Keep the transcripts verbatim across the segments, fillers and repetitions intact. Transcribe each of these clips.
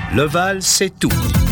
L'Oval, c'est tout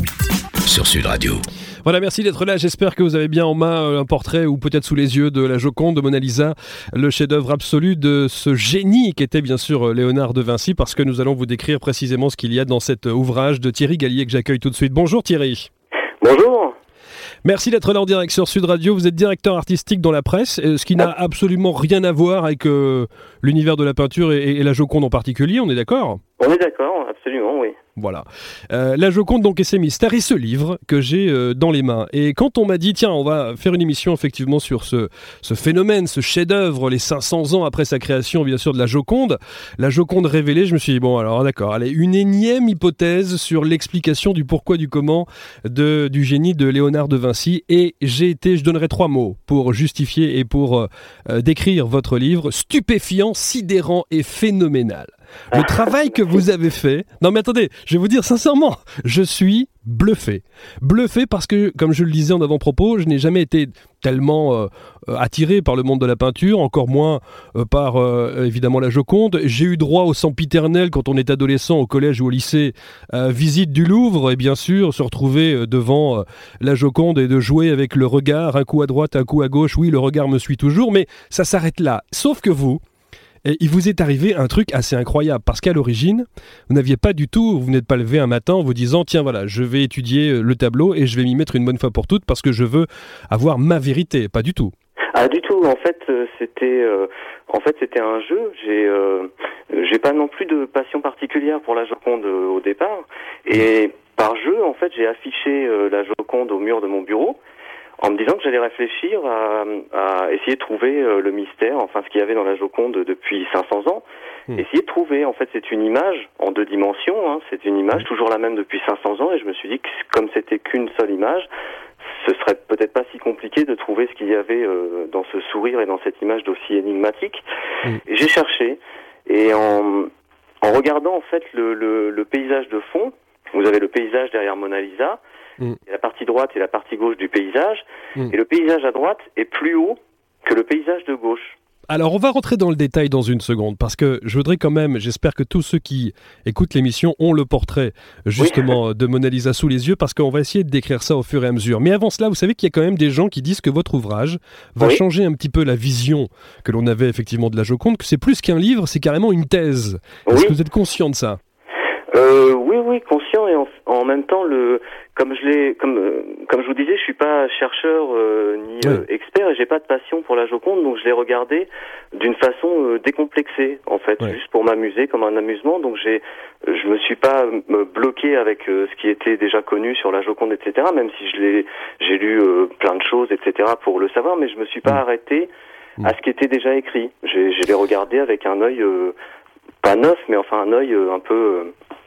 sur Sud Radio. Voilà, merci d'être là. J'espère que vous avez bien en main un portrait ou peut-être sous les yeux de la Joconde de Mona Lisa, le chef-d'œuvre absolu de ce génie qu'était bien sûr Léonard de Vinci, parce que nous allons vous décrire précisément ce qu'il y a dans cet ouvrage de Thierry Gallier que j'accueille tout de suite. Bonjour Thierry. Bonjour. Merci d'être là en direct sur Sud Radio. Vous êtes directeur artistique dans la presse, ce qui n'a absolument rien à voir avec euh, l'univers de la peinture et, et la Joconde en particulier, on est d'accord ? On est d'accord, absolument, oui. Voilà. Euh, la Joconde donc et ses mystères, et ce livre que j'ai euh, dans les mains. Et quand on m'a dit, tiens, on va faire une émission effectivement sur ce, ce phénomène, ce chef-d'œuvre, les cinq cents ans après sa création, bien sûr, de la Joconde, la Joconde révélée, je me suis dit, bon, alors d'accord, allez, une énième hypothèse sur l'explication du pourquoi, du comment de, du génie de Léonard de Vinci. Et j'ai été, je donnerai trois mots pour justifier et pour euh, décrire votre livre, stupéfiant, sidérant et phénoménal. Le travail que vous avez fait... Non mais attendez, je vais vous dire sincèrement, je suis bluffé. Bluffé parce que, comme je le disais en avant-propos, je n'ai jamais été tellement euh, attiré par le monde de la peinture, encore moins euh, par, euh, évidemment, la Joconde. J'ai eu droit au sempiternel quand on est adolescent au collège ou au lycée, euh, visite du Louvre, et bien sûr, se retrouver devant euh, la Joconde et de jouer avec le regard, un coup à droite, un coup à gauche. Oui, le regard me suit toujours, mais ça s'arrête là. Sauf que vous... Et il vous est arrivé un truc assez incroyable, parce qu'à l'origine, vous n'aviez pas du tout, vous n'êtes pas levé un matin en vous disant, tiens voilà, je vais étudier le tableau et je vais m'y mettre une bonne fois pour toutes parce que je veux avoir ma vérité. Pas du tout. Ah du tout. En fait, euh, c'était, euh, en fait, c'était un jeu. J'ai, euh, j'ai pas non plus de passion particulière pour la Joconde euh, au départ. Et par jeu, en fait, j'ai affiché euh, la Joconde au mur de mon bureau, en me disant que j'allais réfléchir à, à essayer de trouver euh, le mystère, enfin ce qu'il y avait dans la Joconde depuis cinq cents ans. Mmh. Essayer de trouver, en fait, c'est une image en deux dimensions, hein, c'est une image toujours la même depuis cinq cents ans, et je me suis dit que comme c'était qu'une seule image, ce serait peut-être pas si compliqué de trouver ce qu'il y avait euh, dans ce sourire et dans cette image d'aussi énigmatique. Mmh. Et j'ai cherché, et en, en regardant en fait le, le, le paysage de fond, vous avez le paysage derrière Mona Lisa, Mmh. la partie droite et la partie gauche du paysage, mmh. et le paysage à droite est plus haut que le paysage de gauche. Alors on va rentrer dans le détail dans une seconde, parce que je voudrais quand même, j'espère que tous ceux qui écoutent l'émission ont le portrait justement oui. de Mona Lisa sous les yeux, parce qu'on va essayer de décrire ça au fur et à mesure. Mais avant cela, vous savez qu'il y a quand même des gens qui disent que votre ouvrage va oui. changer un petit peu la vision que l'on avait effectivement de la Joconde, que c'est plus qu'un livre, c'est carrément une thèse. Est-ce oui. que vous êtes conscient de ça ? Euh, oui, oui, conscient, et en, en même temps, le, comme je l'ai, comme, euh, comme je vous disais, je suis pas chercheur euh, ni euh, oui. expert, et j'ai pas de passion pour la Joconde, donc je l'ai regardé d'une façon euh, décomplexée, en fait, oui. juste pour m'amuser, comme un amusement. Donc j'ai, je me suis pas euh, bloqué avec euh, ce qui était déjà connu sur la Joconde, et cetera. Même si je l'ai, j'ai lu euh, plein de choses, et cetera. pour le savoir, mais je me suis pas mmh. arrêté mmh. à ce qui était déjà écrit. J'ai, je l'ai regardé avec un œil euh, pas neuf, mais enfin un œil euh, un peu euh,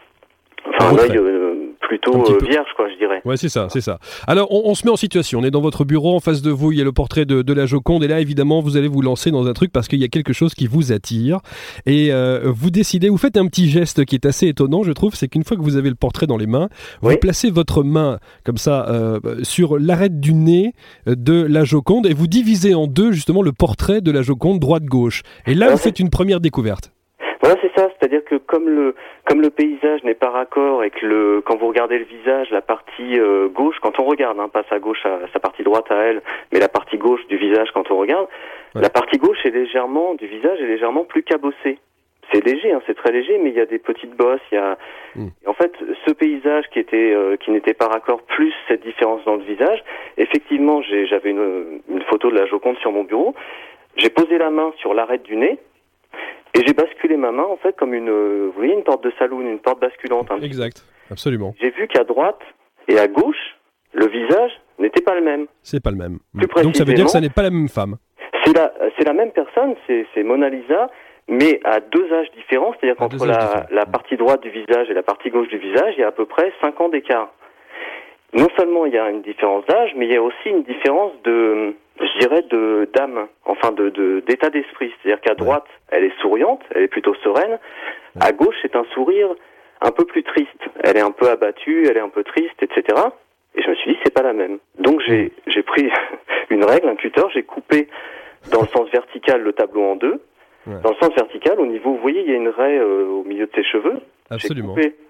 Enfin, un œil euh, plutôt euh, vierge, quoi, je dirais. Ouais, c'est ça, c'est ça. Alors, on, on se met en situation. On est dans votre bureau, en face de vous, il y a le portrait de, de la Joconde. Et là, évidemment, vous allez vous lancer dans un truc parce qu'il y a quelque chose qui vous attire. Et euh, vous décidez, vous faites un petit geste qui est assez étonnant, je trouve. C'est qu'une fois que vous avez le portrait dans les mains, vous oui. placez votre main, comme ça, euh, sur l'arête du nez de la Joconde et vous divisez en deux, justement, le portrait de la Joconde droite-gauche. Et là, ah, vous faites une première découverte. Voilà, c'est ça, c'est-à-dire que comme le comme le paysage n'est pas raccord et que le quand vous regardez le visage, la partie euh, gauche, quand on regarde, hein, pas sa gauche, à, sa partie droite à elle, mais la partie gauche du visage quand on regarde, ouais. la partie gauche est légèrement du visage est légèrement plus cabossée. C'est léger, hein, c'est très léger, mais il y a des petites bosses, il y a mmh. en fait ce paysage qui était euh, qui n'était pas raccord plus cette différence dans le visage. Effectivement, j'ai, j'avais une une photo de la Joconde sur mon bureau. J'ai posé la main sur l'arête du nez. Et j'ai basculé ma main, en fait, comme une, vous voyez, une porte de saloon, une porte basculante. Hein. Exact, absolument. J'ai vu qu'à droite et à gauche, le visage n'était pas le même. C'est pas le même. Donc ça veut dire que ça n'est pas la même femme. C'est la, c'est la même personne, c'est, c'est Mona Lisa, mais à deux âges différents, c'est-à-dire à qu'entre la, la partie droite du visage et la partie gauche du visage, il y a à peu près cinq ans d'écart. Non seulement il y a une différence d'âge, mais il y a aussi une différence de, je dirais, de d'âme, enfin de, de d'état d'esprit. C'est-à-dire qu'à droite, ouais. elle est souriante, elle est plutôt sereine. Ouais. À gauche, c'est un sourire un peu plus triste. Elle est un peu abattue, elle est un peu triste, et cetera. Et je me suis dit, c'est pas la même. Donc j'ai j'ai pris une règle, un cutter, j'ai coupé dans le sens vertical le tableau en deux. Ouais. Dans le sens vertical, au niveau, vous voyez, il y a une raie euh, au milieu de ses cheveux. Absolument. J'ai coupé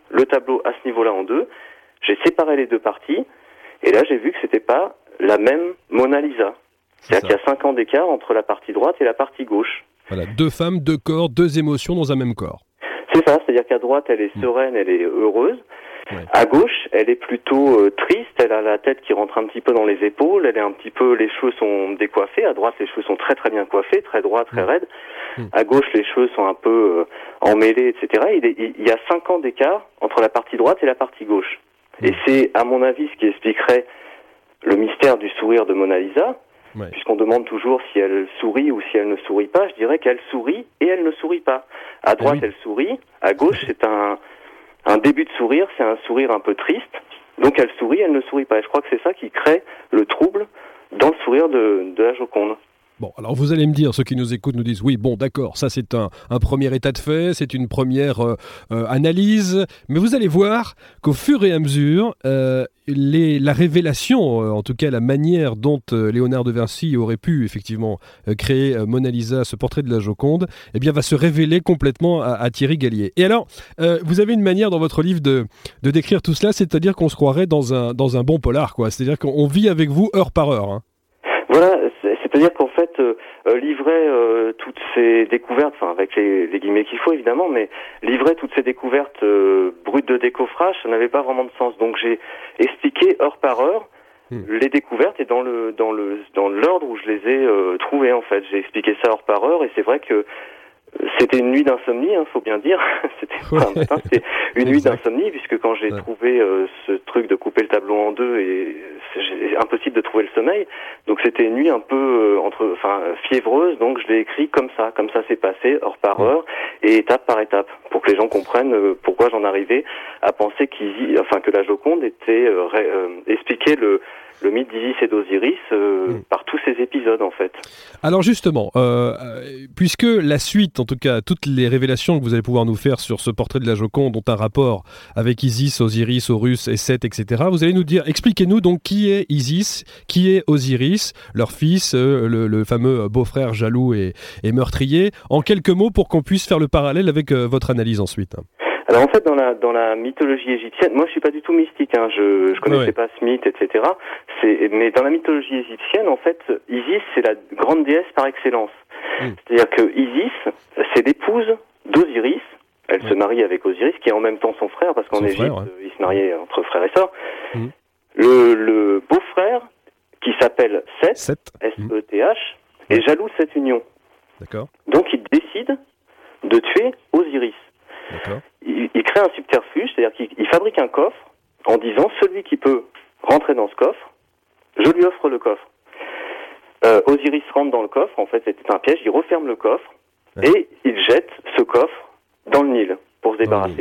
le tableau à ce niveau-là en deux, j'ai séparé les deux parties, et là j'ai vu que c'était pas la même Mona Lisa. C'est-à-dire qu'il y a cinq ans d'écart entre la partie droite et la partie gauche. Voilà, deux femmes, deux corps, deux émotions dans un même corps. C'est ça, c'est-à-dire qu'à droite elle est sereine, elle est heureuse. Ouais. À gauche, elle est plutôt euh, triste, elle a la tête qui rentre un petit peu dans les épaules, elle est un petit peu, les cheveux sont décoiffés, à droite les cheveux sont très très bien coiffés, très droits, très mmh. raides, mmh. à gauche les cheveux sont un peu euh, emmêlés, et cetera. Il, est, il y a cinq ans d'écart entre la partie droite et la partie gauche. Mmh. Et c'est, à mon avis, ce qui expliquerait le mystère du sourire de Mona Lisa, ouais. puisqu'on demande toujours si elle sourit ou si elle ne sourit pas, je dirais qu'elle sourit et elle ne sourit pas. À droite oui. elle sourit, à gauche c'est un... Un début de sourire, c'est un sourire un peu triste. Donc elle sourit, elle ne sourit pas. Et je crois que c'est ça qui crée le trouble dans le sourire de, de la Joconde. Bon, alors vous allez me dire, ceux qui nous écoutent nous disent, oui, bon, d'accord, ça c'est un, un premier état de fait, c'est une première euh, euh, analyse, mais vous allez voir qu'au fur et à mesure, euh, les, la révélation, euh, en tout cas la manière dont euh, Léonard de Vinci aurait pu effectivement euh, créer euh, Mona Lisa, ce portrait de la Joconde, eh bien va se révéler complètement à, à Thierry Gallier. Et alors, euh, vous avez une manière dans votre livre de, de décrire tout cela, c'est-à-dire qu'on se croirait dans un, dans un bon polar, quoi. C'est-à-dire qu'on vit avec vous heure par heure. Hein. Voilà, c'est-à-dire qu'en fait, euh, livrer euh, toutes ces découvertes, enfin avec les, les guillemets qu'il faut évidemment, mais livrer toutes ces découvertes euh, brutes de décoffrage, ça n'avait pas vraiment de sens. Donc j'ai expliqué heure par heure mmh. les découvertes et dans le dans le dans l'ordre où je les ai euh, trouvées en fait. J'ai expliqué ça heure par heure et c'est vrai que c'était une nuit d'insomnie, hein, faut bien dire. C'était pas un matin, c'était une nuit d'insomnie puisque quand j'ai ouais. trouvé euh, ce truc de couper le tableau en deux et c'est impossible de trouver le sommeil. Donc c'était une nuit un peu euh, entre, enfin fiévreuse. Donc je l'ai écrit comme ça, comme ça s'est passé, heure par heure et étape par étape, pour que les gens comprennent euh, pourquoi j'en arrivais à penser qu'Isis, enfin que la Joconde était euh, ré, euh, expliquait le le mythe d'Isis et d'Osiris euh, mmh. par tous ces épisodes en fait. Alors justement, euh, puisque la suite, en tout cas toutes les révélations que vous allez pouvoir nous faire sur ce portrait de la Joconde ont un rapport avec Isis, Osiris, Horus et Seth, et cetera, vous allez nous dire, expliquez-nous donc qui est Isis, qui est Osiris, leur fils, euh, le, le fameux beau-frère jaloux et, et meurtrier, en quelques mots pour qu'on puisse faire le parallèle avec euh, votre analyse ensuite. Alors en fait dans la dans la mythologie égyptienne, moi je suis pas du tout mystique, hein, je je connaissais ouais. pas ce mythe, et cetera. C'est mais dans la mythologie égyptienne en fait, Isis c'est la grande déesse par excellence. Mm. C'est-à-dire que Isis c'est l'épouse d'Osiris. Elle ouais. se marie avec Osiris qui est en même temps son frère parce qu'en Égypte ouais. ils se mariaient entre frères et sœurs. Mm. Le le beau-frère qui s'appelle Seth, Seth. S E T H mm. est jaloux de cette union. D'accord. Donc il décide de tuer Osiris. D'accord. Il, il crée un subterfuge, c'est-à-dire qu'il il fabrique un coffre en disant celui qui peut rentrer dans ce coffre, je lui offre le coffre. Euh, Osiris rentre dans le coffre, en fait c'était un piège, il referme le coffre ouais. et il jette ce coffre dans le Nil pour se débarrasser.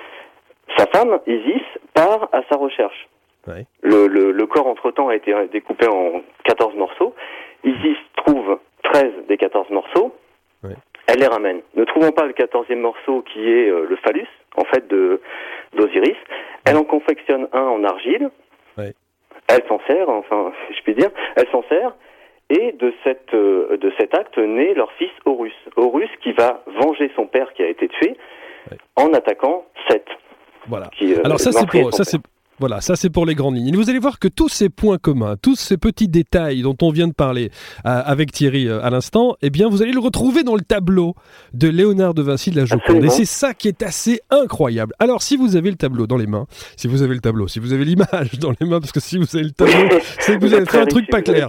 Sa femme, Isis, part à sa recherche. Ouais. Le, le, le corps entre-temps a été découpé en quatorze morceaux. Isis trouve treize des quatorze morceaux. Ouais. Elle les ramène. Ne trouvant pas le quatorzième morceau qui est euh, le phallus, en fait, de d'Osiris, elle en confectionne un en argile. Oui. Elle s'en sert, enfin, si je puis dire, elle s'en sert, et de cette euh, de cet acte naît leur fils Horus. Horus qui va venger son père qui a été tué oui. en attaquant Seth. Voilà. Qui, euh, Alors ça c'est pour ça c'est Voilà, ça c'est pour les grandes lignes. Et vous allez voir que tous ces points communs, tous ces petits détails dont on vient de parler euh, avec Thierry euh, à l'instant, eh bien vous allez le retrouver dans le tableau de Léonard de Vinci de la Joconde. Absolument. Et c'est ça qui est assez incroyable. Alors si vous avez le tableau dans les mains, si vous avez le tableau, si vous avez l'image dans les mains, parce que si vous avez le tableau, c'est que vous avez fait un truc pas clair.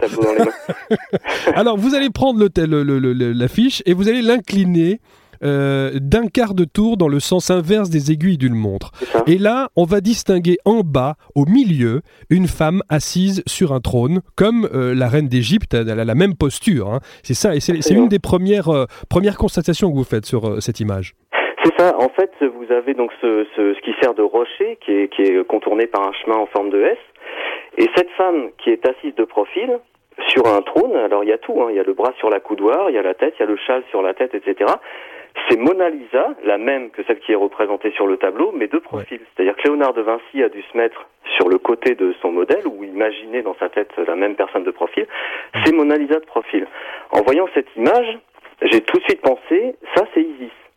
Alors vous allez prendre le, le, le, le, l'affiche et vous allez l'incliner Euh, d'un quart de tour dans le sens inverse des aiguilles d'une montre. Et là, on va distinguer en bas, au milieu, une femme assise sur un trône, comme euh, la reine d'Égypte, elle a la même posture. Hein. C'est ça, et c'est, c'est une des premières, euh, premières constatations que vous faites sur euh, cette image. C'est ça. En fait, vous avez donc ce, ce, ce qui sert de rocher, qui est, qui est contourné par un chemin en forme de S. Et cette femme qui est assise de profil, sur un trône, alors il y a tout, hein. Il y a le bras sur la coudoir, il y a la tête, il y a le châle sur la tête, et cetera. C'est Mona Lisa, la même que celle qui est représentée sur le tableau, mais de profil. Ouais. C'est-à-dire que Léonard de Vinci a dû se mettre sur le côté de son modèle, ou imaginer dans sa tête la même personne de profil. C'est Mona Lisa de profil. En voyant cette image, j'ai tout de suite pensé, ça c'est Isis.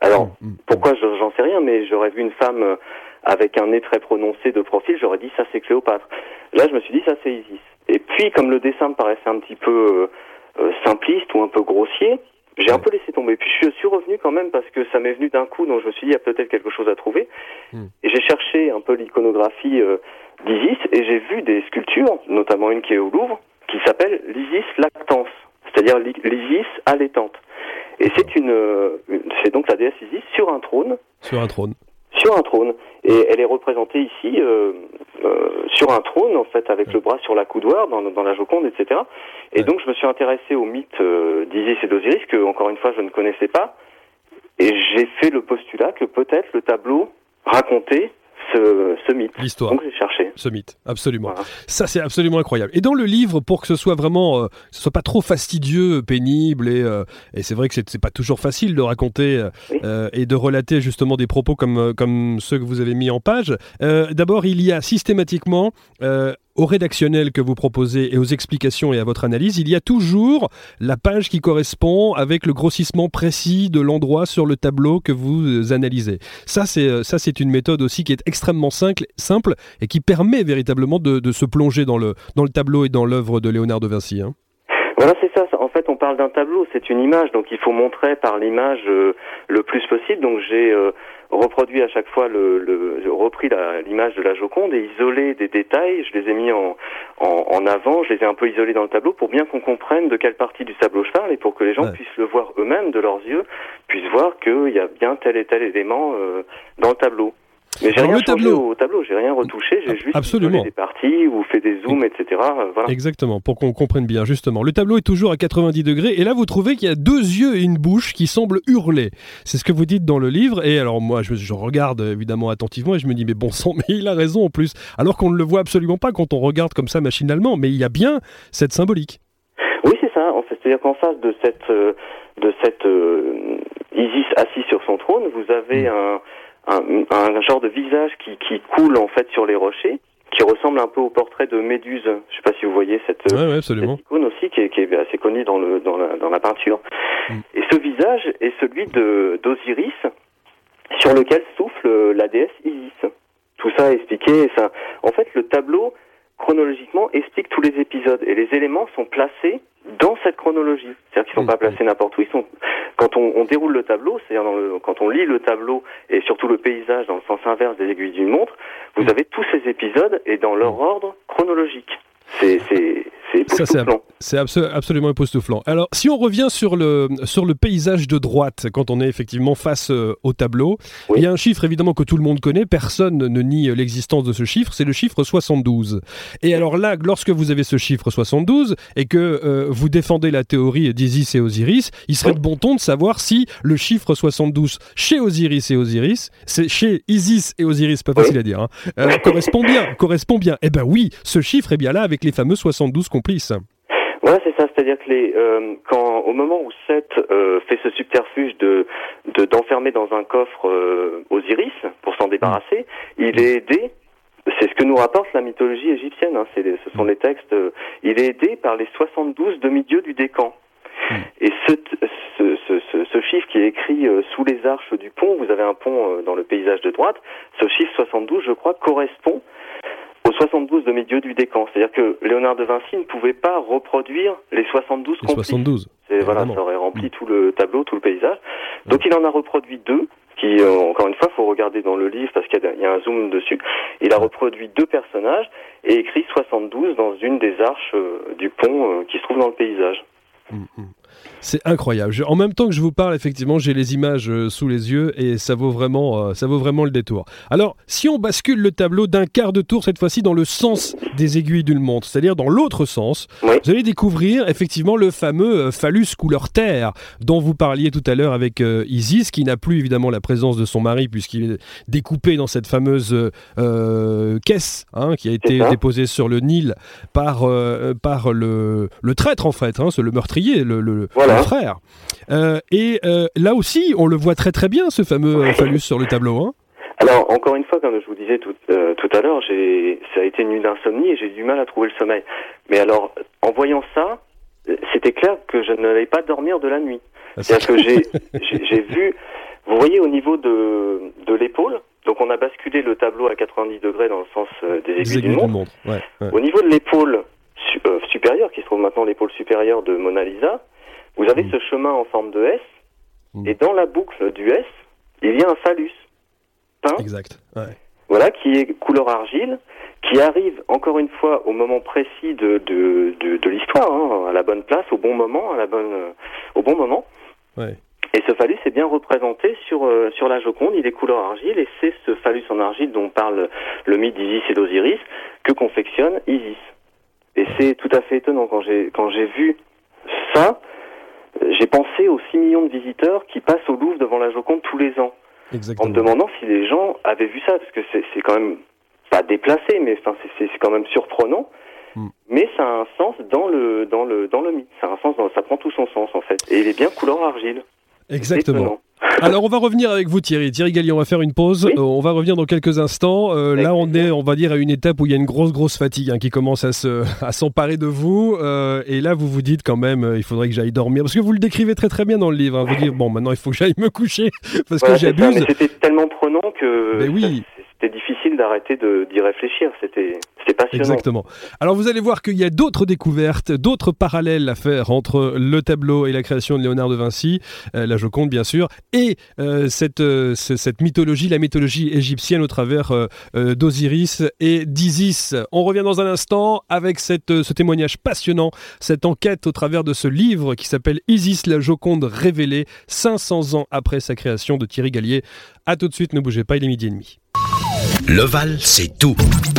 Alors, Mmh. pourquoi, je- j'en sais rien, mais j'aurais vu une femme euh, avec un nez très prononcé de profil, j'aurais dit ça c'est Cléopâtre. Là, je me suis dit ça c'est Isis. Et puis, comme le dessin me paraissait un petit peu euh, euh, simpliste ou un peu grossier, j'ai un peu laissé tomber. Puis je suis revenu quand même parce que ça m'est venu d'un coup, donc je me suis dit il y a peut-être quelque chose à trouver. Mmh. Et j'ai cherché un peu l'iconographie euh, d'Isis et j'ai vu des sculptures, notamment une qui est au Louvre, qui s'appelle l'Isis lactans, c'est-à-dire l'i- l'Isis allaitante. Et c'est une, euh, une- c'est donc la déesse Isis sur un trône, Sur un trône. sur un trône. Et elle est représentée ici euh, euh, sur un trône, en fait, avec Ouais. le bras sur la coudoir, dans, dans la Joconde, et cetera. Et Ouais. donc je me suis intéressé au mythe euh, d'Isis et d'Osiris, que encore une fois je ne connaissais pas. Et j'ai fait le postulat que peut-être le tableau racontait ce, ce mythe. L'histoire. Donc j'ai cherché. Ce mythe, absolument. Voilà. Ça, c'est absolument incroyable. Et dans le livre, pour que ce soit vraiment, euh, que ce soit pas trop fastidieux, pénible, et, euh, et c'est vrai que c'est, c'est pas toujours facile de raconter euh, Oui. euh, et de relater justement des propos comme, euh, comme ceux que vous avez mis en page. Euh, d'abord, il y a systématiquement, euh, au rédactionnel que vous proposez et aux explications et à votre analyse, il y a toujours la page qui correspond avec le grossissement précis de l'endroit sur le tableau que vous euh, analysez. Ça, c'est, euh, ça, c'est une méthode aussi qui est extrêmement simple, simple et qui permet véritablement de, de se plonger dans le, dans le tableau et dans l'œuvre de Léonard de Vinci. Hein. Voilà, c'est ça. En fait, on parle d'un tableau, c'est une image, donc il faut montrer par l'image euh, le plus possible. Donc j'ai euh, reproduit à chaque fois le, le j'ai repris la, l'image de la Joconde et isolé des détails. Je les ai mis en, en, en avant, je les ai un peu isolés dans le tableau pour bien qu'on comprenne de quelle partie du tableau je parle et pour que les gens Ouais. puissent le voir eux-mêmes de leurs yeux, puissent voir qu'il y a bien tel et tel élément euh, dans le tableau. Mais j'ai Alors, rien le changé tableau- au tableau, j'ai rien retouché, j'ai juste Absolument. isolé des parties ou fait des zooms, et cetera. euh, Voilà. Exactement, pour qu'on comprenne bien, justement. Le tableau est toujours à quatre-vingt-dix degrés, et là, vous trouvez qu'il y a deux yeux et une bouche qui semblent hurler. C'est ce que vous dites dans le livre, et alors moi, je, je regarde évidemment attentivement, et je me dis, mais bon sang, mais il a raison en plus, alors qu'on ne le voit absolument pas quand on regarde comme ça machinalement, mais il y a bien cette symbolique. Oui, c'est ça. En fait, c'est-à-dire qu'en face de cette euh, de cette euh, Isis assise sur son trône, vous avez un, un un genre de visage qui qui coule en fait sur les rochers, qui ressemble un peu au portrait de Méduse. Je sais pas si vous voyez cette, Ouais, ouais, cette absolument. icône aussi qui est, qui est assez connue dans le dans la dans la peinture. Mm. Et ce visage est celui de d'Osiris, sur lequel souffle la déesse Isis. Tout ça est expliqué. Ça, en fait, le tableau chronologiquement explique tous les épisodes et les éléments sont placés dans cette chronologie. C'est-à-dire qu'ils ne sont Mmh. pas placés n'importe où. Ils sont quand on, on déroule le tableau, c'est-à-dire dans le, quand on lit le tableau et surtout le paysage dans le sens inverse des aiguilles d'une montre, vous Mmh. avez tous ces épisodes et dans leur ordre chronologique. C'est c'est c'est Ça, c'est, époustouflant. c'est abso- absolument époustouflant. Alors, si on revient sur le, sur le paysage de droite, quand on est effectivement face euh, au tableau, Oui. il y a un chiffre évidemment que tout le monde connaît, personne ne nie euh, l'existence de ce chiffre, c'est le chiffre soixante-douze. Et alors là, lorsque vous avez ce chiffre soixante-douze et que euh, vous défendez la théorie d'Isis et Osiris, il serait Oui. de bon ton de savoir si le chiffre soixante-douze chez Osiris et Osiris, c'est chez Isis et Osiris, pas Oui. facile à dire, hein, euh, correspond bien, correspond bien. Eh ben oui, ce chiffre est bien là avec les fameux soixante-douze complices. Voilà, c'est ça. C'est-à-dire que les, euh, quand, au moment où Seth euh, fait ce subterfuge de, de d'enfermer dans un coffre euh, Osiris pour s'en débarrasser, il est aidé. C'est ce que nous rapporte la mythologie égyptienne. Hein, c'est les, ce sont les textes. Euh, il est aidé par les soixante-douze demi-dieux du décan. Et ce, ce, ce, ce, ce chiffre qui est écrit euh, sous les arches du pont, vous avez un pont euh, dans le paysage de droite. Ce chiffre soixante-douze, je crois, correspond aux soixante-douze demi-dieux du décan. C'est-à-dire que Léonard de Vinci ne pouvait pas reproduire les soixante-douze Les complices. soixante-douze. C'est, voilà, évidemment. ça aurait rempli tout le tableau, tout le paysage. Donc il en a reproduit deux, qui, euh, encore une fois, faut regarder dans le livre parce qu'il y a, il y a un zoom dessus. Il a reproduit deux personnages et écrit soixante-douze dans une des arches euh, du pont euh, qui se trouve dans le paysage. C'est incroyable. Je- en même temps que je vous parle, effectivement, j'ai les images euh, sous les yeux et ça vaut vraiment, euh, ça vaut vraiment le détour. Alors, si on bascule le tableau d'un quart de tour cette fois-ci dans le sens des aiguilles d'une montre, c'est-à-dire dans l'autre sens, Oui. vous allez découvrir effectivement le fameux euh, phallus couleur terre dont vous parliez tout à l'heure avec euh, Isis, qui n'a plus évidemment la présence de son mari puisqu'il est découpé dans cette fameuse euh, euh, caisse hein, qui a été ça. déposée sur le Nil par euh, par le le traître en fait, hein, c'est le meurtrier, le, le, Voilà. le frère. Euh, et euh, là aussi, on le voit très très bien, ce fameux euh, phallus sur le tableau. Hein. Alors, encore une fois, comme je vous disais tout, euh, tout à l'heure, j'ai, ça a été une nuit d'insomnie et j'ai eu du mal à trouver le sommeil. Mais alors, en voyant ça, euh, c'était clair que je n'allais pas dormir de la nuit. Ah, c'est- C'est-à-dire que j'ai, j'ai, j'ai vu, vous voyez au niveau de, de l'épaule, donc on a basculé le tableau à quatre-vingt-dix degrés dans le sens euh, des aiguilles d'une montre. montre. Ouais, ouais. Au niveau de l'épaule su, euh, supérieure, qui se trouve maintenant l'épaule supérieure de Mona Lisa, vous avez mmh. ce chemin en forme de S, mmh. et dans la boucle du S, il y a un phallus peint. Exact. Ouais. Voilà, qui est couleur argile, qui arrive encore une fois au moment précis de de de, de l'histoire, hein, à la bonne place, au bon moment, à la bonne, euh, au bon moment. Ouais. Et ce phallus est bien représenté sur euh, sur la Joconde. Il est couleur argile, et c'est ce phallus en argile dont parle le mythe d'Isis et d'Osiris que confectionne Isis. Et c'est tout à fait étonnant quand j'ai quand j'ai vu ça, j'ai pensé aux six millions de visiteurs qui passent au Louvre devant la Joconde tous les ans. Exactement. En me demandant si les gens avaient vu ça, parce que c'est, c'est quand même pas déplacé, mais enfin c'est, c'est quand même surprenant. Mm. Mais ça a un sens dans le dans le dans le mythe. Ça a un sens, dans, ça prend tout son sens en fait. Et il est bien couleur argile. Exactement. Alors on va revenir avec vous Thierry. Thierry Gallier, on va faire une pause. Oui. Euh, on va revenir dans quelques instants. Euh, là on est, on va dire, à une étape où il y a une grosse grosse fatigue hein, qui commence à se à s'emparer de vous. Euh, et là vous vous dites quand même, euh, il faudrait que j'aille dormir parce que vous le décrivez très très bien dans le livre. Hein. Vous dites bon maintenant il faut que j'aille me coucher parce voilà, que j'abuse. Ça, mais c'était tellement prenant que. Mais oui. Ça, c'était difficile d'arrêter de, d'y réfléchir, c'était, c'était passionnant. Exactement. Alors vous allez voir qu'il y a d'autres découvertes, d'autres parallèles à faire entre le tableau et la création de Léonard de Vinci, euh, la Joconde bien sûr, et euh, cette, euh, cette mythologie, la mythologie égyptienne au travers euh, euh, d'Osiris et d'Isis. On revient dans un instant avec cette, ce témoignage passionnant, cette enquête au travers de ce livre qui s'appelle Isis, la Joconde révélée, cinq cents ans après sa création, de Thierry Gallier. A tout de suite, ne bougez pas, il est midi et demi. Le Val, c'est tout.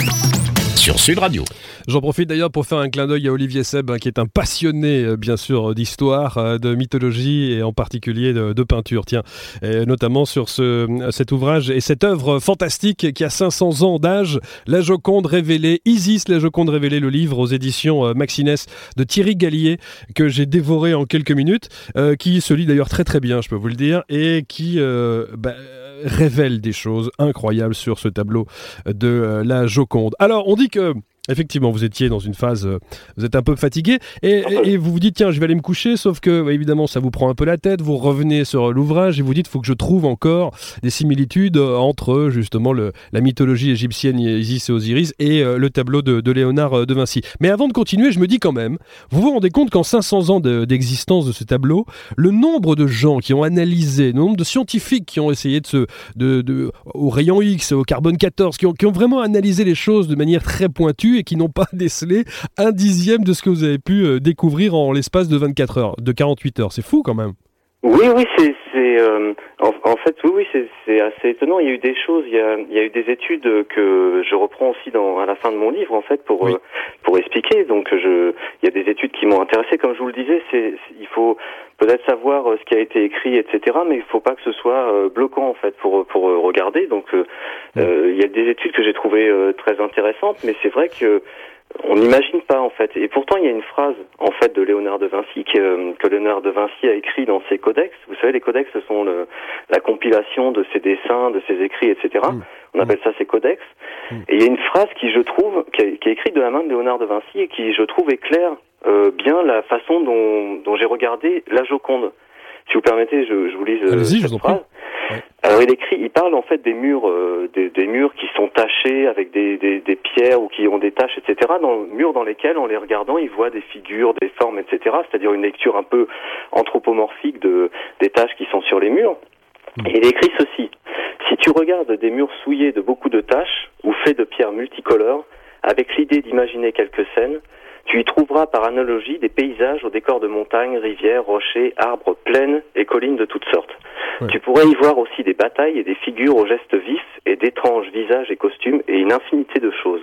Sur Sud Radio. J'en profite d'ailleurs pour faire un clin d'œil à Olivier Seb, hein, qui est un passionné, euh, bien sûr, d'histoire, euh, de mythologie et en particulier de, de peinture. Tiens, et notamment sur ce, cet ouvrage et cette œuvre fantastique qui a cinq cents ans d'âge, La Joconde révélée, Isis, La Joconde révélée, le livre aux éditions euh, Maxines de Thierry Gallier, que j'ai dévoré en quelques minutes, euh, qui se lit d'ailleurs très très bien, je peux vous le dire, et qui euh, bah, révèle des choses incroyables sur ce tableau de euh, La Joconde. Alors, on dit que effectivement, vous étiez dans une phase, euh, vous êtes un peu fatigué et, et, et vous vous dites tiens, je vais aller me coucher, sauf que bah, évidemment, ça vous prend un peu la tête. Vous revenez sur l'ouvrage et vous dites faut que je trouve encore des similitudes entre justement le, la mythologie égyptienne Isis et Osiris et euh, le tableau de, de Léonard de Vinci. Mais avant de continuer, je me dis quand même, vous vous rendez compte qu'en cinq cents ans de, d'existence de ce tableau, le nombre de gens qui ont analysé, le nombre de scientifiques qui ont essayé de se, de, de, au rayon X, au carbone quatorze, qui ont, qui ont vraiment analysé les choses de manière très pointue et qui n'ont pas décelé un dixième de ce que vous avez pu euh, découvrir en l'espace de vingt-quatre heures, de quarante-huit heures. C'est fou quand même. Oui, oui, c'est, c'est euh, en, en fait, oui, oui, c'est, c'est assez étonnant. Il y a eu des choses, il y a, il y a eu des études que je reprends aussi dans, à la fin de mon livre, en fait, pour oui. euh, pour expliquer. Donc, je, il y a des études qui m'ont intéressé. Comme je vous le disais, c'est, c'est il faut peut-être savoir ce qui a été écrit, et cetera. Mais il faut pas que ce soit euh, bloquant, en fait, pour pour regarder. Donc, euh, oui. euh, il y a des études que j'ai trouvées euh, très intéressantes, mais c'est vrai que on n'imagine pas en fait. Et pourtant, il y a une phrase en fait de Léonard de Vinci que, que Léonard de Vinci a écrit dans ses codex. Vous savez, les codex, ce sont le, la compilation de ses dessins, de ses écrits, et cetera. Mmh. On appelle ça ses codex. Mmh. Et il y a une phrase qui, je trouve, qui est, qui est écrite de la main de Léonard de Vinci et qui, je trouve, éclaire euh, bien la façon dont, dont j'ai regardé la Joconde. Si vous permettez, je, je vous lis euh, cette je phrase. Ouais. Alors il écrit, il parle en fait des murs, euh, des, des murs qui sont tachés avec des, des, des pierres ou qui ont des taches, et cetera. Dans murs dans lesquels, en les regardant, il voit des figures, des formes, et cetera. C'est-à-dire une lecture un peu anthropomorphique de des taches qui sont sur les murs. Mmh. Et il écrit ceci: si tu regardes des murs souillés de beaucoup de taches ou faits de pierres multicolores, avec l'idée d'imaginer quelques scènes, tu y trouveras par analogie des paysages au décor de montagnes, rivières, rochers, arbres, plaines et collines de toutes sortes. Ouais. Tu pourrais y voir aussi des batailles et des figures aux gestes vifs et d'étranges visages et costumes et une infinité de choses.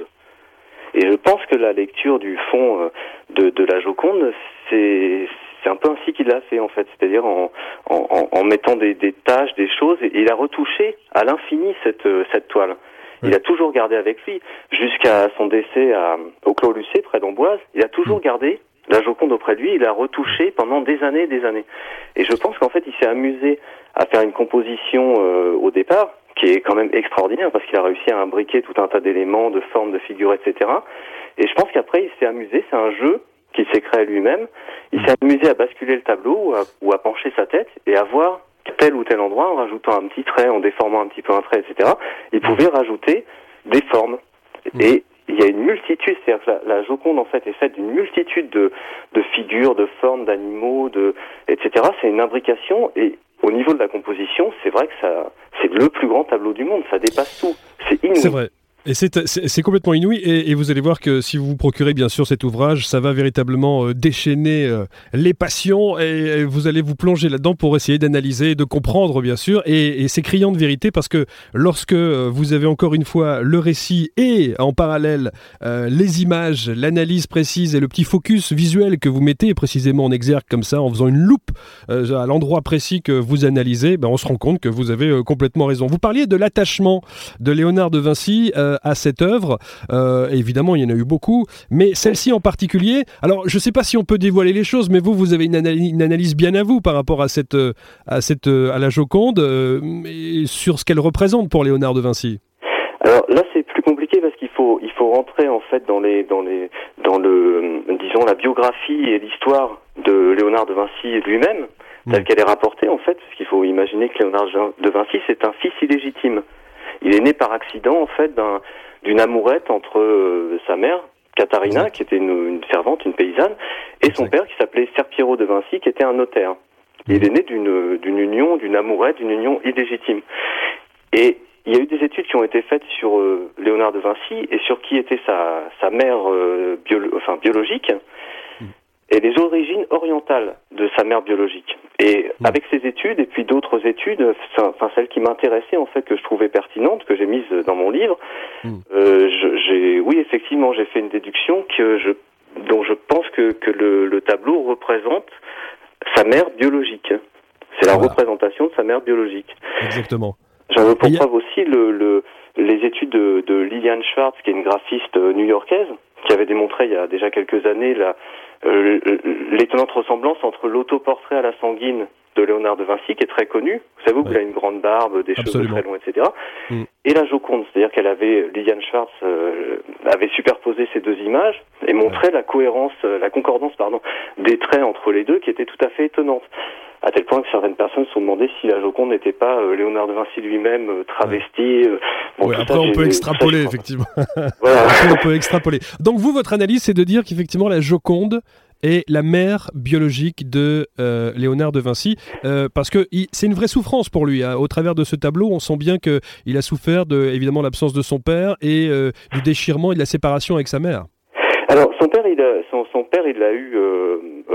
Et je pense que la lecture du fond de, de la Joconde, c'est, c'est un peu ainsi qu'il l'a fait en fait, c'est-à-dire en, en, en mettant des, des taches, des choses, et il a retouché à l'infini cette, cette toile. Il a toujours gardé avec lui, jusqu'à son décès à, au Clos Lucé, près d'Amboise, il a toujours gardé la Joconde auprès de lui, il a retouché pendant des années et des années. Et je pense qu'en fait, il s'est amusé à faire une composition euh, au départ, qui est quand même extraordinaire, parce qu'il a réussi à imbriquer tout un tas d'éléments, de formes, de figures, et cetera. Et je pense qu'après, il s'est amusé, c'est un jeu qu'il s'est créé lui-même, il s'est amusé à basculer le tableau, ou à, ou à pencher sa tête, et à voir tel ou tel endroit, en rajoutant un petit trait, en déformant un petit peu un trait, et cetera, il pouvait rajouter des formes. Mmh. Et il y a une multitude, c'est-à-dire que la, la Joconde en fait est faite d'une multitude de, de figures, de formes, d'animaux, de, et cetera. C'est une imbrication et au niveau de la composition, c'est vrai que ça, c'est le plus grand tableau du monde, ça dépasse tout. C'est inouï. C'est vrai. Et c'est, c'est, c'est complètement inouï, et, et vous allez voir que si vous vous procurez bien sûr cet ouvrage, ça va véritablement euh, déchaîner euh, les passions, et, et vous allez vous plonger là-dedans pour essayer d'analyser, de comprendre bien sûr, et, et c'est criant de vérité parce que lorsque euh, vous avez encore une fois le récit et en parallèle euh, les images, l'analyse précise et le petit focus visuel que vous mettez précisément en exergue comme ça, en faisant une loupe euh, à l'endroit précis que vous analysez, ben on se rend compte que vous avez euh, complètement raison. Vous parliez de l'attachement de Léonard de Vinci euh, à cette œuvre. Euh, évidemment, il y en a eu beaucoup, mais celle-ci en particulier, alors je ne sais pas si on peut dévoiler les choses, mais vous, vous avez une analyse, une analyse bien à vous par rapport à, cette, à, cette, à la Joconde, euh, et sur ce qu'elle représente pour Léonard de Vinci. Alors là, c'est plus compliqué parce qu'il faut, il faut rentrer en fait dans les, dans les, dans le, disons la biographie et l'histoire de Léonard de Vinci lui-même, telle mmh. qu'elle est rapportée en fait, parce qu'il faut imaginer que Léonard de Vinci, c'est un fils illégitime. Il est né par accident, en fait, d'un, d'une amourette entre euh, sa mère, Katharina, exact. Qui était une, une servante, une paysanne, et exact. Son père, qui s'appelait Ser Piero de Vinci, qui était un notaire. Mmh. Il est né d'une, d'une union, d'une amourette, d'une union illégitime. Et il y a eu des études qui ont été faites sur euh, Léonard de Vinci et sur qui était sa, sa mère euh, bio, enfin, biologique, mmh. et les origines orientales de sa mère biologique. Et mmh. avec ces études et puis d'autres études, enfin celles qui m'intéressaient en fait, que je trouvais pertinentes, que j'ai mises dans mon livre, mmh. euh, je, j'ai, oui effectivement, j'ai fait une déduction que je, dont je pense que, que le, le tableau représente sa mère biologique. C'est la voilà. représentation de sa mère biologique. Exactement. J'en veux pour a... preuve aussi le, le, les études de, de Lillian Schwartz, qui est une graphiste new-yorkaise, qui avait démontré il y a déjà quelques années la Euh, l'étonnante ressemblance entre l'autoportrait à la sanguine de Léonard de Vinci, qui est très connu, vous savez, où il a une grande barbe, des Absolument. Cheveux très longs, et cetera, mm. et la Joconde, c'est-à-dire qu'elle avait, Lillian Schwartz euh, avait superposé ces deux images et montrait ouais. la cohérence, la concordance, pardon, des traits entre les deux, qui était tout à fait étonnante. À tel point que certaines personnes se sont demandé si la Joconde n'était pas euh, Léonard de Vinci lui-même euh, travesti. Euh, bon, ouais, après, ça, on peut extrapoler, ça, effectivement. Voilà. Après, on peut extrapoler. Donc, vous, votre analyse, c'est de dire qu'effectivement, la Joconde est la mère biologique de euh, Léonard de Vinci, euh, parce que il, c'est une vraie souffrance pour lui. Hein. Au travers de ce tableau, on sent bien qu'il a souffert de, évidemment, l'absence de son père et euh, du déchirement et de la séparation avec sa mère. Alors, son père, il a, son, son père, il l'a eu, euh, euh,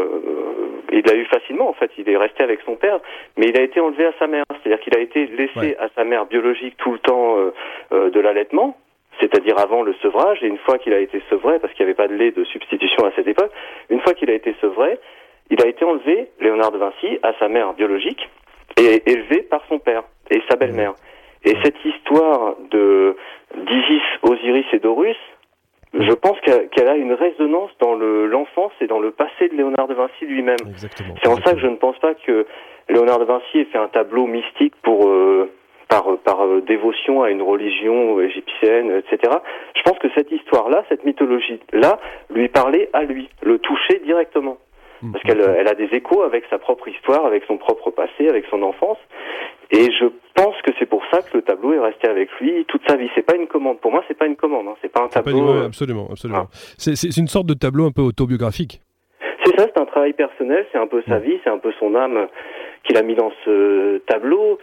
il l'a eu facilement. En fait, il est resté avec son père, mais il a été enlevé à sa mère. C'est-à-dire qu'il a été laissé ouais. à sa mère biologique tout le temps euh, euh, de l'allaitement, c'est-à-dire avant le sevrage. Et une fois qu'il a été sevré, parce qu'il n'y avait pas de lait de substitution à cette époque, une fois qu'il a été sevré, il a été enlevé, Léonard de Vinci, à sa mère biologique et élevé par son père et sa belle-mère. Et cette histoire de d'Isis, Osiris et d'Horus, je pense qu'elle a une résonance dans le, l'enfance et dans le passé de Léonard de Vinci lui-même. Exactement. C'est en ça que je ne pense pas que Léonard de Vinci ait fait un tableau mystique pour euh, par, par euh, dévotion à une religion égyptienne, et cetera. Je pense que cette histoire-là, cette mythologie-là, lui parlait à lui, le touchait directement. Parce qu'elle elle a des échos avec sa propre histoire, avec son propre passé, avec son enfance. Et je pense que c'est pour ça que le tableau est resté avec lui toute sa vie. C'est pas une commande. Pour moi, c'est pas une commande. Hein. C'est pas un c'est tableau. Pas une... Absolument, absolument. Ah. C'est, c'est une sorte de tableau un peu autobiographique. C'est ça. C'est un travail personnel. C'est un peu sa vie. C'est un peu son âme qu'il a mis dans ce tableau.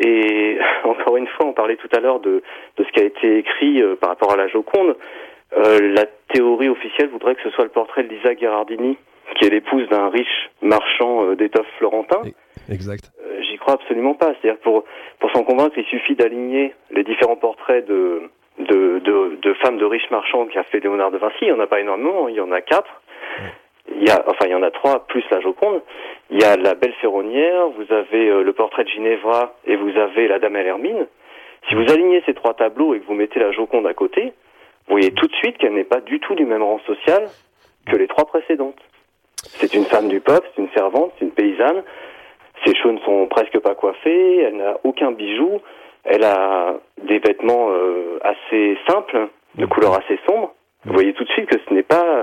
Et encore une fois, on parlait tout à l'heure de, de ce qui a été écrit euh, par rapport à la Joconde. Euh, la théorie officielle voudrait que ce soit le portrait de Lisa Gherardini, qui est l'épouse d'un riche marchand euh, d'étoffes florentin. Exact. Euh, j'y crois absolument pas. C'est-à-dire que pour, pour s'en convaincre, il suffit d'aligner les différents portraits de, de, de, de femmes de riches marchands qu'a fait Léonard de Vinci. Il n'y en a pas énormément, il y en a quatre. Ouais. Il y a, enfin, il y en a trois, plus la Joconde. Il y a la Belle Ferronnière, vous avez euh, le portrait de Ginevra et vous avez la Dame à l'Hermine. Si vous alignez ces trois tableaux et que vous mettez la Joconde à côté, vous voyez tout de suite qu'elle n'est pas du tout du même rang social que les trois précédentes. C'est une femme du peuple, c'est une servante, c'est une paysanne. Ses cheveux ne sont presque pas coiffés, elle n'a aucun bijou, elle a des vêtements euh, assez simples, de couleur assez sombre. Vous voyez tout de suite que ce n'est pas,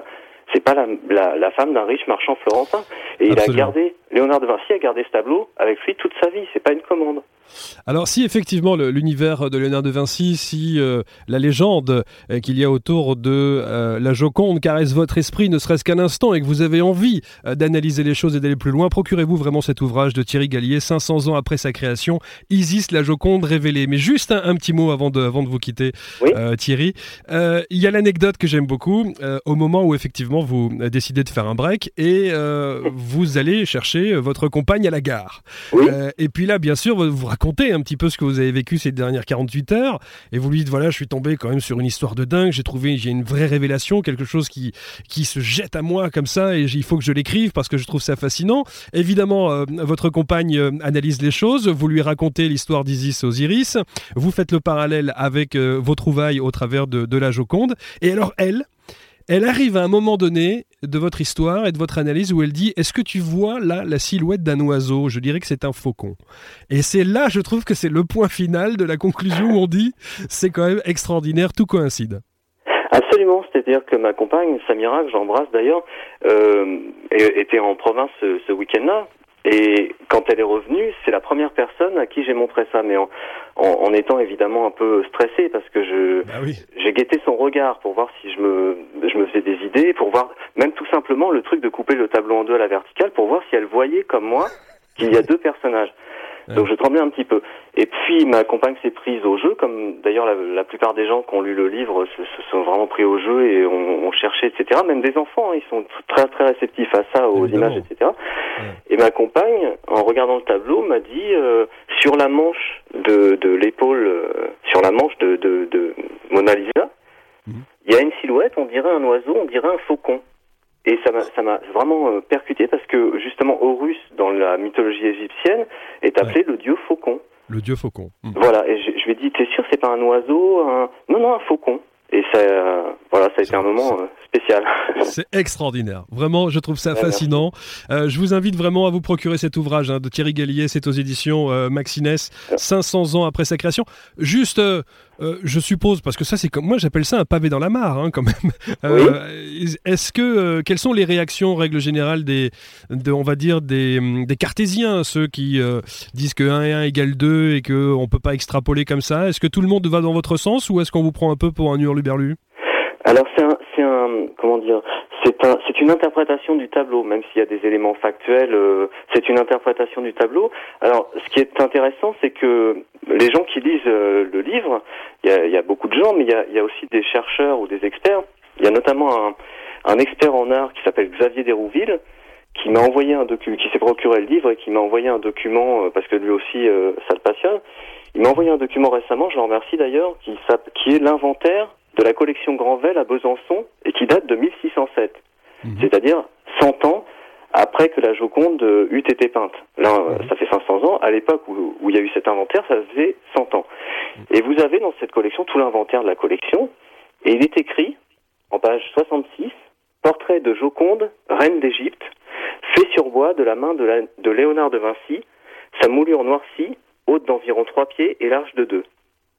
c'est pas la, la, la femme d'un riche marchand florentin. Et Absolument. il a gardé, Léonard de Vinci a gardé ce tableau avec lui toute sa vie, c'est pas une commande. Alors si effectivement le, l'univers de Léonard de Vinci, si euh, la légende euh, qu'il y a autour de euh, la Joconde caresse votre esprit ne serait-ce qu'un instant et que vous avez envie euh, d'analyser les choses et d'aller plus loin, procurez-vous vraiment cet ouvrage de Thierry Gallier, cinq cents ans après sa création, Isis, la Joconde révélée. Mais juste un, un petit mot avant de, avant de vous quitter, oui. euh, Thierry. Euh, il y a l'anecdote que j'aime beaucoup, euh, au moment où effectivement vous décidez de faire un break et euh, vous allez chercher votre compagne à la gare. Oui. Euh, et puis là, bien sûr, vous, vous racontez un petit peu ce que vous avez vécu ces dernières quarante-huit heures et vous lui dites voilà, je suis tombé quand même sur une histoire de dingue, j'ai trouvé j'ai une vraie révélation, quelque chose qui qui se jette à moi comme ça et il faut que je l'écrive parce que je trouve ça fascinant. Évidemment, euh, votre compagne euh, analyse les choses, vous lui racontez l'histoire d'Isis Osiris, vous faites le parallèle avec euh, vos trouvailles au travers de, de la Joconde et alors elle Elle arrive à un moment donné de votre histoire et de votre analyse où elle dit « Est-ce que tu vois là la silhouette d'un oiseau ?» Je dirais que c'est un faucon. Et c'est là, je trouve que c'est le point final de la conclusion où on dit « C'est quand même extraordinaire, tout coïncide ». Absolument, c'est-à-dire que ma compagne, Samira, que j'embrasse d'ailleurs, euh, était en province ce, ce week-end-là. Et quand elle est revenue, c'est la première personne à qui j'ai montré ça, mais en, en, en étant évidemment un peu stressé parce que je bah oui. j'ai guetté son regard pour voir si je me je me faisais des idées, pour voir même tout simplement le truc de couper le tableau en deux à la verticale, pour voir si elle voyait comme moi qu'il y a deux personnages. Donc je tremblais un petit peu. Et puis ma compagne s'est prise au jeu, comme d'ailleurs la, la plupart des gens qui ont lu le livre se, se sont vraiment pris au jeu et ont, ont cherché, et cetera. Même des enfants, hein, ils sont très très réceptifs à ça, aux Évidemment. images, et cetera. Ouais. Et ma compagne, en regardant le tableau, m'a dit euh, sur la manche de, de l'épaule, euh, sur la manche de, de, de Mona Lisa, il mmh. y a une silhouette, on dirait un oiseau, on dirait un faucon. Et ça m'a, ça m'a vraiment euh, percuté parce que justement Horus dans la mythologie égyptienne est appelé ouais. le dieu faucon. Le dieu faucon. Mmh. Voilà, et je, je lui ai dit, t'es sûr c'est pas un oiseau, un... Non, non, un faucon. Et ça, euh, voilà, ça a été un moment euh, spécial. C'est extraordinaire. Vraiment, je trouve ça ouais, fascinant. Euh, je vous invite vraiment à vous procurer cet ouvrage hein, de Thierry Gallier. C'est aux éditions euh, Maxinès, ouais. cinq cents ans après sa création. Juste, euh, euh, je suppose, parce que ça, c'est comme moi, j'appelle ça un pavé dans la mare, hein, quand même. Euh, oui. Est-ce que, euh, quelles sont les réactions, en règle générale, des, de, on va dire, des, des cartésiens, ceux qui euh, disent que un et un égale deux et qu'on ne peut pas extrapoler comme ça? Est-ce que tout le monde va dans votre sens ou est-ce qu'on vous prend un peu pour un hurluberlu? Alors c'est un, c'est un, comment dire, c'est un, c'est une interprétation du tableau, même s'il y a des éléments factuels, euh, c'est une interprétation du tableau. Alors, ce qui est intéressant, c'est que les gens qui lisent euh, le livre, il y a, il y a beaucoup de gens, mais il y a, il y a aussi des chercheurs ou des experts. Il y a notamment un, un expert en art qui s'appelle Xavier Desrouville, qui m'a envoyé un document, qui s'est procuré le livre et qui m'a envoyé un document, euh, parce que lui aussi, euh, ça le passionne. Il m'a envoyé un document récemment, je le remercie d'ailleurs, qui, qui est l'inventaire de la collection Granvelle à Besançon et qui date de mille six cent sept, mmh. c'est-à-dire cent ans après que la Joconde eût été peinte. Là, mmh. ça fait cinq cents ans. À l'époque où, où il y a eu cet inventaire, ça faisait cent ans. Mmh. Et vous avez dans cette collection tout l'inventaire de la collection, et il est écrit, en page soixante-six, « Portrait de Joconde, reine d'Égypte, fait sur bois de la main de, la, de Léonard de Vinci, sa moulure noircie, haute d'environ trois pieds et large de deux. »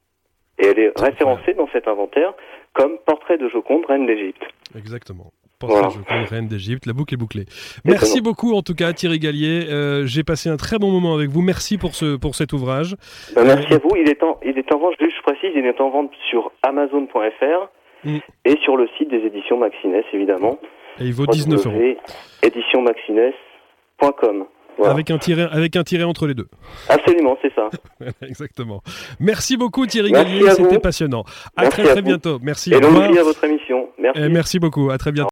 Et elle est référencée dans cet inventaire comme portrait de Joconde, reine d'Égypte. Exactement. Portrait voilà. de Joconde, reine d'Égypte. La boucle est bouclée. Merci Étonnant. beaucoup, en tout cas, Thierry Gallier. Euh, j'ai passé un très bon moment avec vous. Merci pour ce pour cet ouvrage. Ben, merci euh, à vous. Il est en il est en vente. Juste, je précise, il est en vente sur Amazon point F R mm. et sur le site des éditions Maxinès, évidemment. Et il vaut dix-neuf euros. éditions maxinès point com. Voilà. Avec un tiret, avec un tiret entre les deux. Absolument, c'est ça. Exactement. Merci beaucoup Thierry merci Gallier, c'était passionnant. À merci très à très vous. bientôt. Merci. Et longue vie à votre émission. Merci. Et merci beaucoup. À très bientôt.